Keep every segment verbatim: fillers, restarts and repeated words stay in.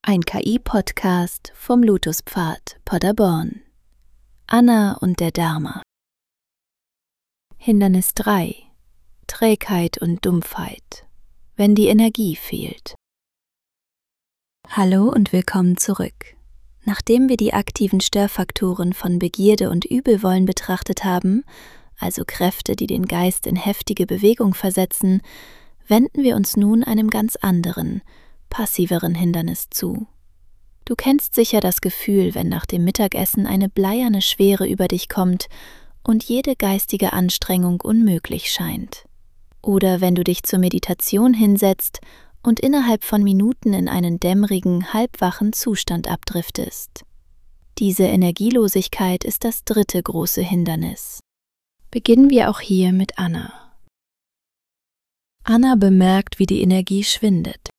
Ein K I-Podcast vom Lotuspfad Paderborn. Anna und der Dharma. Hindernis drei. Trägheit und Dumpfheit, wenn die Energie fehlt. Hallo und willkommen zurück. Nachdem wir die aktiven Störfaktoren von Begierde und Übelwollen betrachtet haben, also Kräfte, die den Geist in heftige Bewegung versetzen, wenden wir uns nun einem ganz anderen, passiveren Hindernis zu. Du kennst sicher das Gefühl, wenn nach dem Mittagessen eine bleierne Schwere über dich kommt und jede geistige Anstrengung unmöglich scheint. Oder wenn du dich zur Meditation hinsetzt und innerhalb von Minuten in einen dämmerigen, halbwachen Zustand abdriftest. Diese Energielosigkeit ist das dritte große Hindernis. Beginnen wir auch hier mit Anna. Anna bemerkt, wie die Energie schwindet.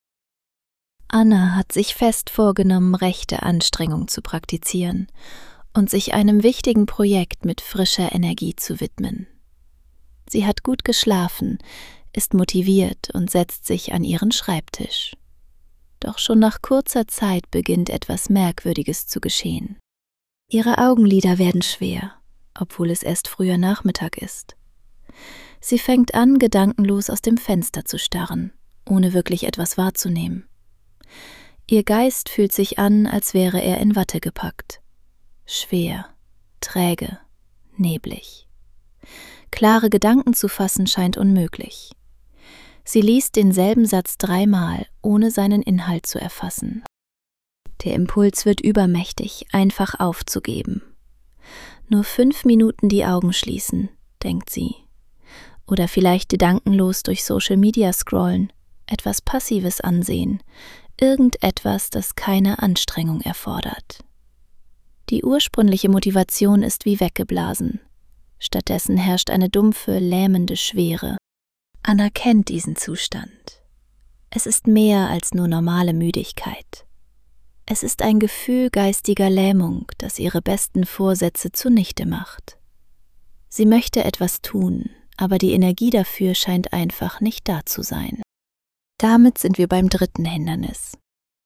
Anna hat sich fest vorgenommen, rechte Anstrengung zu praktizieren und sich einem wichtigen Projekt mit frischer Energie zu widmen. Sie hat gut geschlafen, ist motiviert und setzt sich an ihren Schreibtisch. Doch schon nach kurzer Zeit beginnt etwas Merkwürdiges zu geschehen. Ihre Augenlider werden schwer, obwohl es erst früher Nachmittag ist. Sie fängt an, gedankenlos aus dem Fenster zu starren, ohne wirklich etwas wahrzunehmen. Ihr Geist fühlt sich an, als wäre er in Watte gepackt. Schwer, träge, neblig. Klare Gedanken zu fassen scheint unmöglich. Sie liest denselben Satz dreimal, ohne seinen Inhalt zu erfassen. Der Impuls wird übermächtig, einfach aufzugeben. Nur fünf Minuten die Augen schließen, denkt sie. Oder vielleicht gedankenlos durch Social Media scrollen, etwas Passives ansehen, irgendetwas, das keine Anstrengung erfordert. Die ursprüngliche Motivation ist wie weggeblasen. Stattdessen herrscht eine dumpfe, lähmende Schwere. Anna kennt diesen Zustand. Es ist mehr als nur normale Müdigkeit. Es ist ein Gefühl geistiger Lähmung, das ihre besten Vorsätze zunichte macht. Sie möchte etwas tun, aber die Energie dafür scheint einfach nicht da zu sein. Damit sind wir beim dritten Hindernis.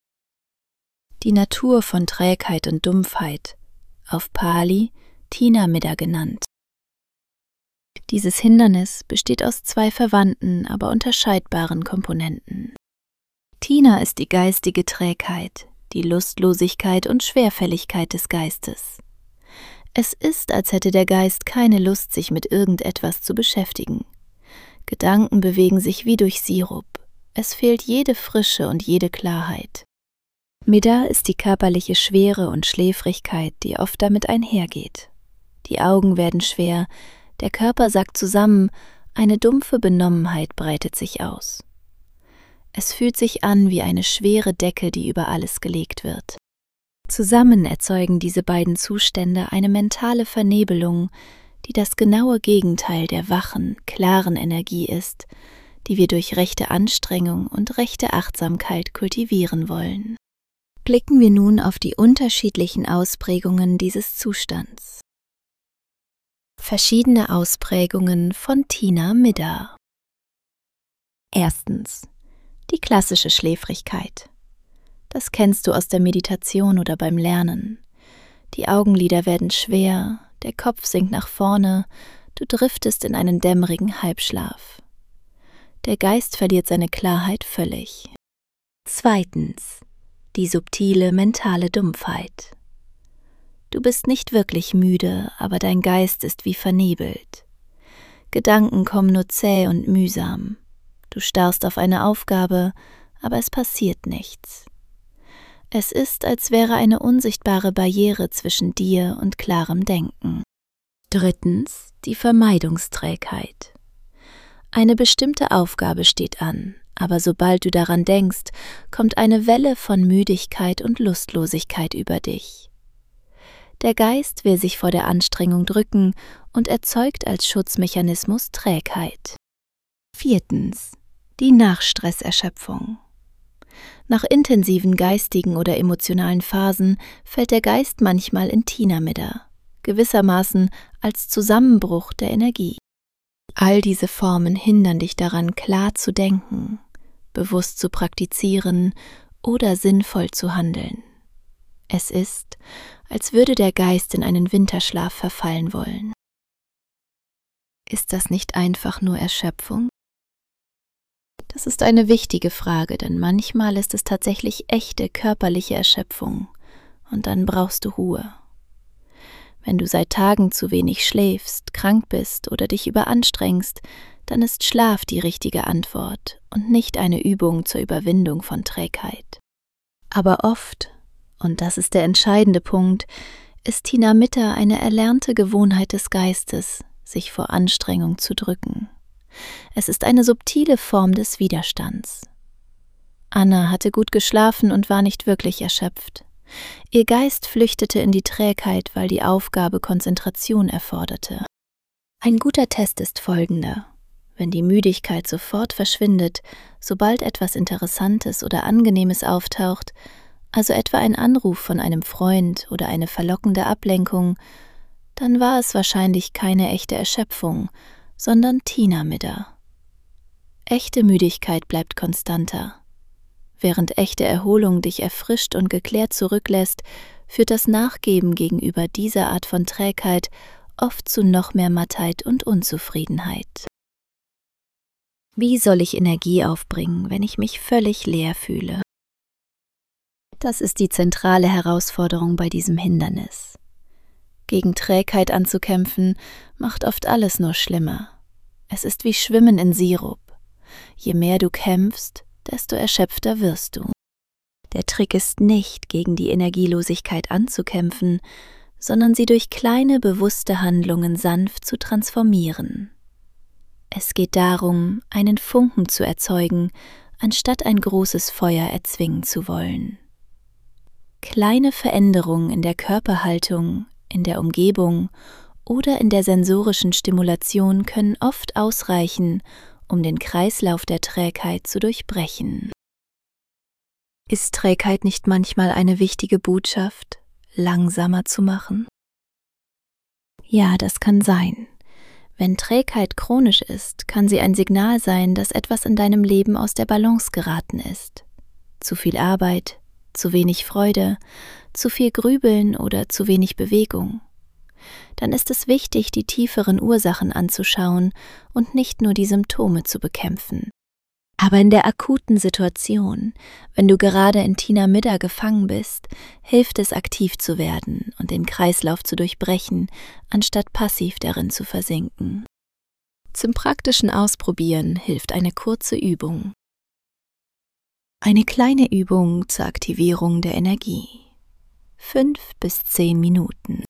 Die Natur von Trägheit und Dumpfheit, auf Pali Thinamidha genannt. Dieses Hindernis besteht aus zwei verwandten, aber unterscheidbaren Komponenten. Thina ist die geistige Trägheit, die Lustlosigkeit und Schwerfälligkeit des Geistes. Es ist, als hätte der Geist keine Lust, sich mit irgendetwas zu beschäftigen. Gedanken bewegen sich wie durch Sirup. Es fehlt jede Frische und jede Klarheit. Midha ist die körperliche Schwere und Schläfrigkeit, die oft damit einhergeht. Die Augen werden schwer, der Körper sackt zusammen, eine dumpfe Benommenheit breitet sich aus. Es fühlt sich an wie eine schwere Decke, die über alles gelegt wird. Zusammen erzeugen diese beiden Zustände eine mentale Vernebelung, die das genaue Gegenteil der wachen, klaren Energie ist, die wir durch rechte Anstrengung und rechte Achtsamkeit kultivieren wollen. Blicken wir nun auf die unterschiedlichen Ausprägungen dieses Zustands. Verschiedene Ausprägungen von Thinamidha. Erstens, die klassische Schläfrigkeit. Das kennst du aus der Meditation oder beim Lernen. Die Augenlider werden schwer, der Kopf sinkt nach vorne, du driftest in einen dämmerigen Halbschlaf. Der Geist verliert seine Klarheit völlig. Zweitens, die subtile mentale Dumpfheit. Du bist nicht wirklich müde, aber dein Geist ist wie vernebelt. Gedanken kommen nur zäh und mühsam. Du starrst auf eine Aufgabe, aber es passiert nichts. Es ist, als wäre eine unsichtbare Barriere zwischen dir und klarem Denken. Drittens, die Vermeidungsträgheit. Eine bestimmte Aufgabe steht an, aber sobald du daran denkst, kommt eine Welle von Müdigkeit und Lustlosigkeit über dich. Der Geist will sich vor der Anstrengung drücken und erzeugt als Schutzmechanismus Trägheit. Viertens, die Nachstresserschöpfung. Nach intensiven geistigen oder emotionalen Phasen fällt der Geist manchmal in Thinamidha, gewissermaßen als Zusammenbruch der Energie. All diese Formen hindern dich daran, klar zu denken, bewusst zu praktizieren oder sinnvoll zu handeln. Es ist, als würde der Geist in einen Winterschlaf verfallen wollen. Ist das nicht einfach nur Erschöpfung? Das ist eine wichtige Frage, denn manchmal ist es tatsächlich echte körperliche Erschöpfung und dann brauchst du Ruhe. Wenn du seit Tagen zu wenig schläfst, krank bist oder dich überanstrengst, dann ist Schlaf die richtige Antwort und nicht eine Übung zur Überwindung von Trägheit. Aber oft, und das ist der entscheidende Punkt, ist Thinar-Mitta eine erlernte Gewohnheit des Geistes, sich vor Anstrengung zu drücken. Es ist eine subtile Form des Widerstands. Anna hatte gut geschlafen und war nicht wirklich erschöpft. Ihr Geist flüchtete in die Trägheit, weil die Aufgabe Konzentration erforderte. Ein guter Test ist folgender: Wenn die Müdigkeit sofort verschwindet, sobald etwas Interessantes oder Angenehmes auftaucht, also etwa ein Anruf von einem Freund oder eine verlockende Ablenkung, dann war es wahrscheinlich keine echte Erschöpfung, sondern Thinar-Mitta. Echte Müdigkeit bleibt konstanter. Während echte Erholung dich erfrischt und geklärt zurücklässt, führt das Nachgeben gegenüber dieser Art von Trägheit oft zu noch mehr Mattheit und Unzufriedenheit. Wie soll ich Energie aufbringen, wenn ich mich völlig leer fühle? Das ist die zentrale Herausforderung bei diesem Hindernis. Gegen Trägheit anzukämpfen, macht oft alles nur schlimmer. Es ist wie Schwimmen in Sirup. Je mehr du kämpfst, desto erschöpfter wirst du. Der Trick ist nicht, gegen die Energielosigkeit anzukämpfen, sondern sie durch kleine, bewusste Handlungen sanft zu transformieren. Es geht darum, einen Funken zu erzeugen, anstatt ein großes Feuer erzwingen zu wollen. Kleine Veränderungen in der Körperhaltung, in der Umgebung oder in der sensorischen Stimulation können oft ausreichen, um den Kreislauf der Trägheit zu durchbrechen. Ist Trägheit nicht manchmal eine wichtige Botschaft, langsamer zu machen? Ja, das kann sein. Wenn Trägheit chronisch ist, kann sie ein Signal sein, dass etwas in deinem Leben aus der Balance geraten ist. Zu viel Arbeit, zu wenig Freude, zu viel Grübeln oder zu wenig Bewegung. Dann ist es wichtig, die tieferen Ursachen anzuschauen und nicht nur die Symptome zu bekämpfen. Aber in der akuten Situation, wenn du gerade in Thinar-Mitta gefangen bist, hilft es, aktiv zu werden und den Kreislauf zu durchbrechen, anstatt passiv darin zu versinken. Zum praktischen Ausprobieren hilft eine kurze Übung. Eine kleine Übung zur Aktivierung der Energie. Fünf bis zehn Minuten.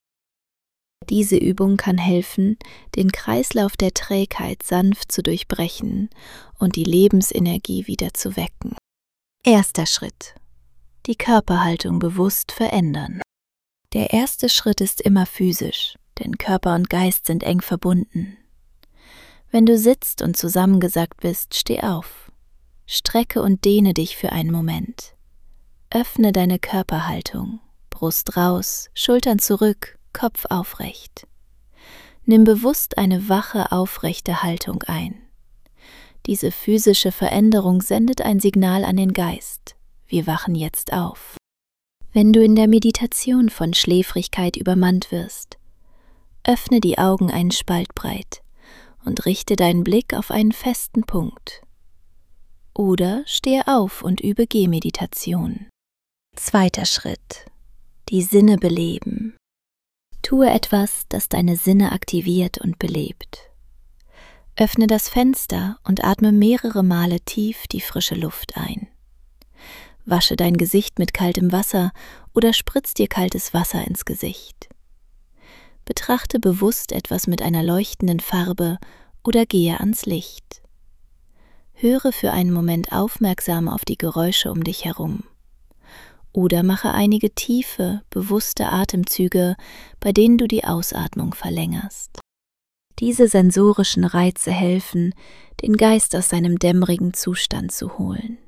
Diese Übung kann helfen, den Kreislauf der Trägheit sanft zu durchbrechen und die Lebensenergie wieder zu wecken. Erster Schritt: Die Körperhaltung bewusst verändern. Der erste Schritt ist immer physisch, denn Körper und Geist sind eng verbunden. Wenn du sitzt und zusammengesackt bist, steh auf. Strecke und dehne dich für einen Moment. Öffne deine Körperhaltung, Brust raus, Schultern zurück, Kopf aufrecht. Nimm bewusst eine wache, aufrechte Haltung ein. Diese physische Veränderung sendet ein Signal an den Geist. Wir wachen jetzt auf. Wenn du in der Meditation von Schläfrigkeit übermannt wirst, öffne die Augen einen Spalt breit und richte deinen Blick auf einen festen Punkt. Oder stehe auf und übe Gehmeditation. Zweiter Schritt: Die Sinne beleben. Tue etwas, das deine Sinne aktiviert und belebt. Öffne das Fenster und atme mehrere Male tief die frische Luft ein. Wasche dein Gesicht mit kaltem Wasser oder spritz dir kaltes Wasser ins Gesicht. Betrachte bewusst etwas mit einer leuchtenden Farbe oder gehe ans Licht. Höre für einen Moment aufmerksam auf die Geräusche um dich herum. Oder mache einige tiefe, bewusste Atemzüge, bei denen du die Ausatmung verlängerst. Diese sensorischen Reize helfen, den Geist aus seinem dämmerigen Zustand zu holen.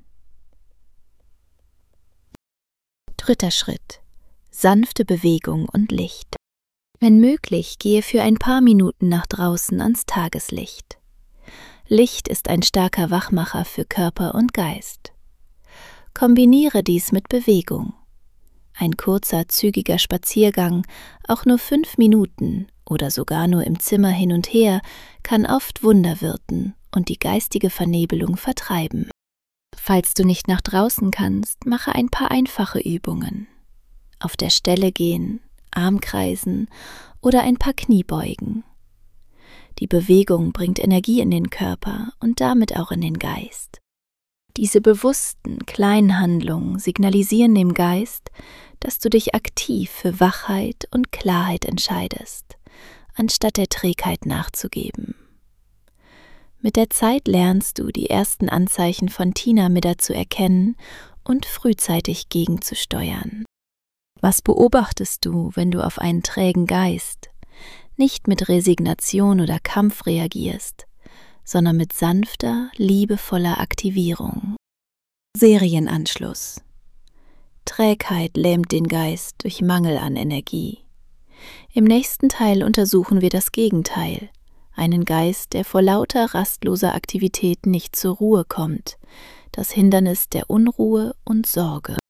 Dritter Schritt: Sanfte Bewegung und Licht. Wenn möglich, gehe für ein paar Minuten nach draußen ans Tageslicht. Licht ist ein starker Wachmacher für Körper und Geist. Kombiniere dies mit Bewegung. Ein kurzer, zügiger Spaziergang, auch nur fünf Minuten oder sogar nur im Zimmer hin und her, kann oft Wunder wirken und die geistige Vernebelung vertreiben. Falls du nicht nach draußen kannst, mache ein paar einfache Übungen. Auf der Stelle gehen, Armkreisen oder ein paar Kniebeugen. Die Bewegung bringt Energie in den Körper und damit auch in den Geist. Diese bewussten, kleinen Handlungen signalisieren dem Geist, dass du dich aktiv für Wachheit und Klarheit entscheidest, anstatt der Trägheit nachzugeben. Mit der Zeit lernst du, die ersten Anzeichen von Tina-Midda zu erkennen und frühzeitig gegenzusteuern. Was beobachtest du, wenn du auf einen trägen Geist nicht mit Resignation oder Kampf reagierst, sondern mit sanfter, liebevoller Aktivierung? Serienanschluss. Trägheit lähmt den Geist durch Mangel an Energie. Im nächsten Teil untersuchen wir das Gegenteil, einen Geist, der vor lauter rastloser Aktivität nicht zur Ruhe kommt, das Hindernis der Unruhe und Sorge.